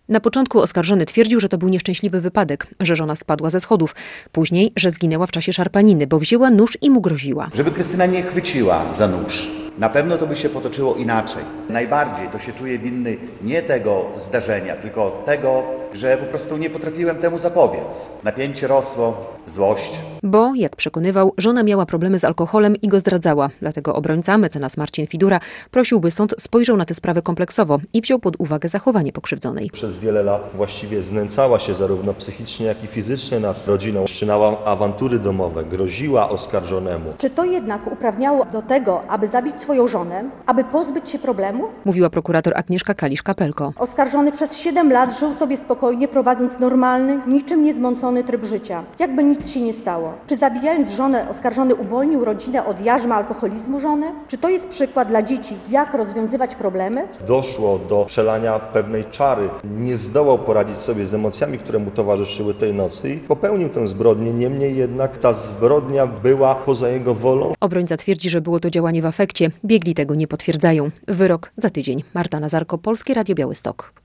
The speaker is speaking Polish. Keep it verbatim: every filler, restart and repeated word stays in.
Na początku oskarżony twierdził, że to był nieszczęśliwy wypadek, że żona spadła ze schodów. Później, że zginęła w czasie szarpaniny, bo wzięła nóż i mu groziła. Żeby Krystyna nie chwyciła za nóż. Na pewno to by się potoczyło inaczej. Najbardziej to się czuję winny nie tego zdarzenia, tylko tego, że po prostu nie potrafiłem temu zapobiec. Napięcie rosło, złość. Bo, jak przekonywał, żona miała problemy z alkoholem i go zdradzała. Dlatego obrońca, mecenas Marcin Fidura, prosił, by sąd spojrzał na tę sprawę kompleksowo i wziął pod uwagę zachowanie pokrzywdzonej. Przez wiele lat właściwie znęcała się zarówno psychicznie, jak i fizycznie nad rodziną. Wszczynała awantury domowe, groziła oskarżonemu. Czy to jednak uprawniało do tego, aby zabić swoją żonę, aby pozbyć się problemu? Mówiła prokurator Agnieszka Kalisz-Kapelko. Oskarżony przez siedem lat żył sobie spokojnie, prowadząc normalny, niczym niezmącony tryb życia. Jakby nic się nie stało. Czy zabijając żonę, oskarżony uwolnił rodzinę od jarzma alkoholizmu żony? Czy to jest przykład dla dzieci, jak rozwiązywać problemy? Doszło do przelania pewnej czary. Nie zdołał poradzić sobie z emocjami, które mu towarzyszyły tej nocy i popełnił tę zbrodnię. Niemniej jednak ta zbrodnia była poza jego wolą. Obrońca twierdzi, że było to działanie w afekcie. Biegli tego nie potwierdzają. Wyrok za tydzień. Marta Nazarko, Polskie Radio Białystok.